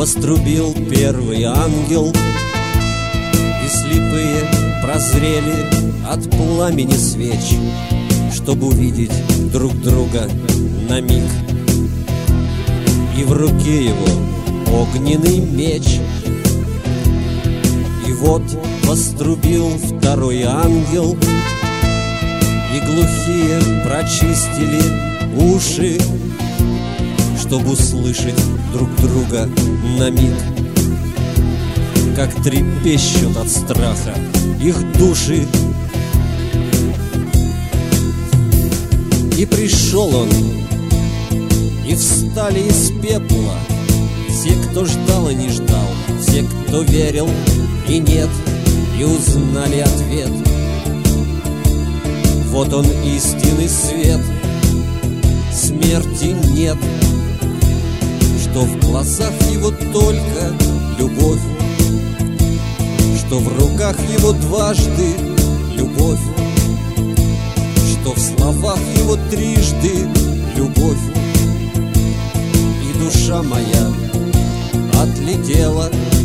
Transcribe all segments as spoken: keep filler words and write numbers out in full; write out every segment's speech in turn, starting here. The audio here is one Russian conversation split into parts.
вострубил первый ангел, и слепые прозрели от пламени свеч, чтобы увидеть друг друга на миг. И в руке его огненный меч. И вот вострубил второй ангел, и глухие прочистили уши, чтобы услышать друг друга на миг, как трепещут от страха их души. И пришел он, и встали из пепла все, кто ждал и не ждал, все, кто верил и нет, и узнали ответ. Вот он, истинный свет, смерти нет, что в глазах его только любовь, что в руках его дважды любовь, что в словах его трижды любовь. И душа моя отлетела,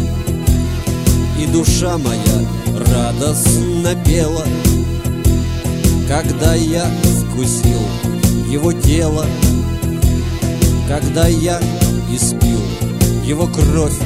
и душа моя радостно пела, когда я вкусил его тело, когда я испил его кровь.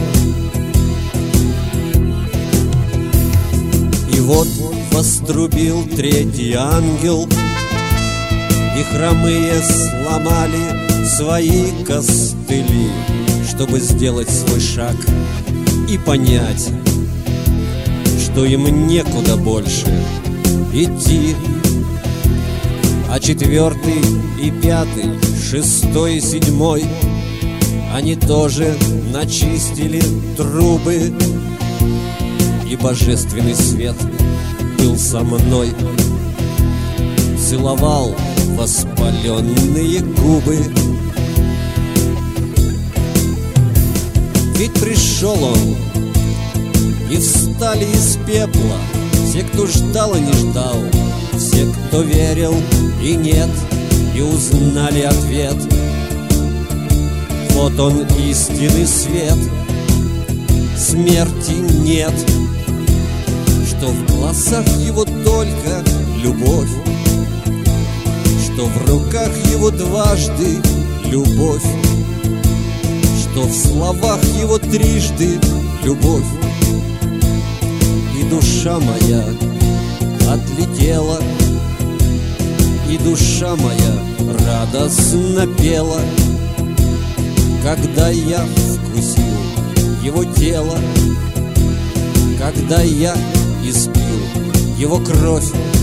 И вот вострубил третий ангел, и хромые сломали свои костыли, чтобы сделать свой шаг и понять, что им некуда больше идти. А четвертый и пятый, шестой и седьмой, они тоже начистили трубы, и божественный свет был со мной, целовал воспаленные губы. Ведь пришел он, и встали из пепла все, кто ждал и не ждал, все, кто верил и нет, и узнали ответ. Вот он, истинный свет, смерти нет, что в глазах его только любовь, что в руках его дважды любовь, что в словах его трижды любовь. И душа моя отлетела, и душа моя радостно пела, когда я вкусил его тело, когда я испил его кровь.